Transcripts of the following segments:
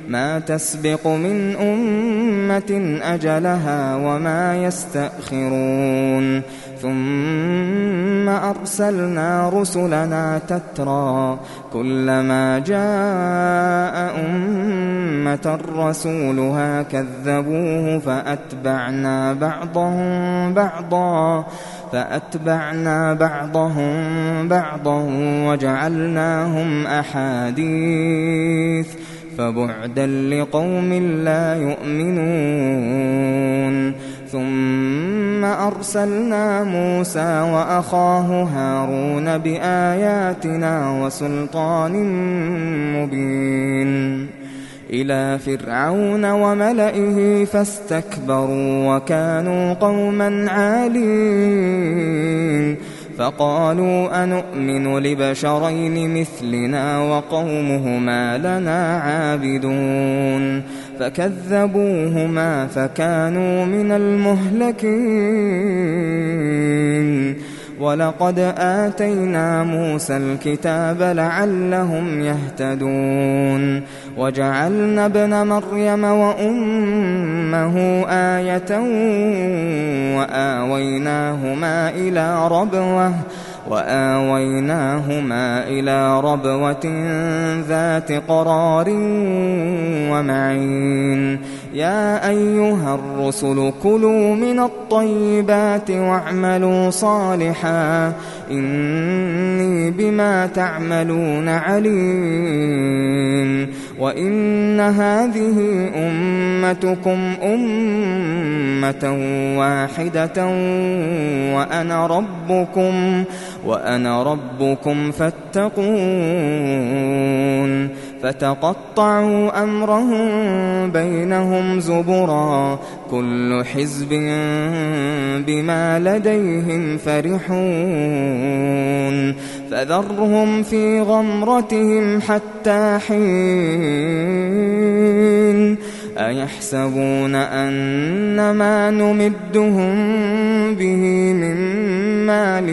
ما تسبق من أمة أجلها وما يستأخرون ثم أرسلنا رسلنا تترى كلما جاء أمة رسولها كذبوه فأتبعنا بعضهم بعضا وجعلناهم أحاديث فبعدا لقوم لا يؤمنون ثم أرسلنا موسى وأخاه هارون بآياتنا وسلطان مبين إلى فرعون وملئه فاستكبروا وكانوا قوما عالين فقالوا أنؤمن لبشرين مثلنا وقومهما لنا عابدون فكذبوهما فكانوا من المهلكين ولقد آتينا موسى الكتاب لعلهم يهتدون وجعلنا ابن مريم وأمه آية وآويناهما إلى ربوة ذات قرار ومعين يا أيها الرسل كلوا من الطيبات واعملوا صالحا إني بما تعملون عليم وإن هذه أمتكم أمة واحدة وأنا ربكم فاتقون فتقطعوا أمرهم بينهم زبرا كل حزب بما لديهم فرحون فذرهم في غمرتهم حتى حين أيحسبون أن ما نمدهم به من مال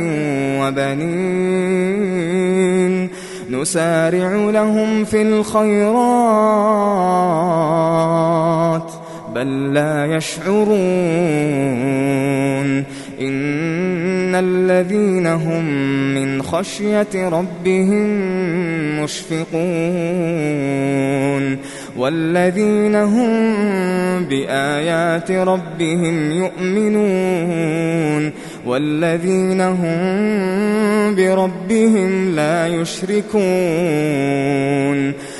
وبنين نسارع لهم في الخيرات بل لا يشعرون إن الذين هم من خشية ربهم مشفقون والذين هم بآيات ربهم يؤمنون والذين هم بربهم لا يشركون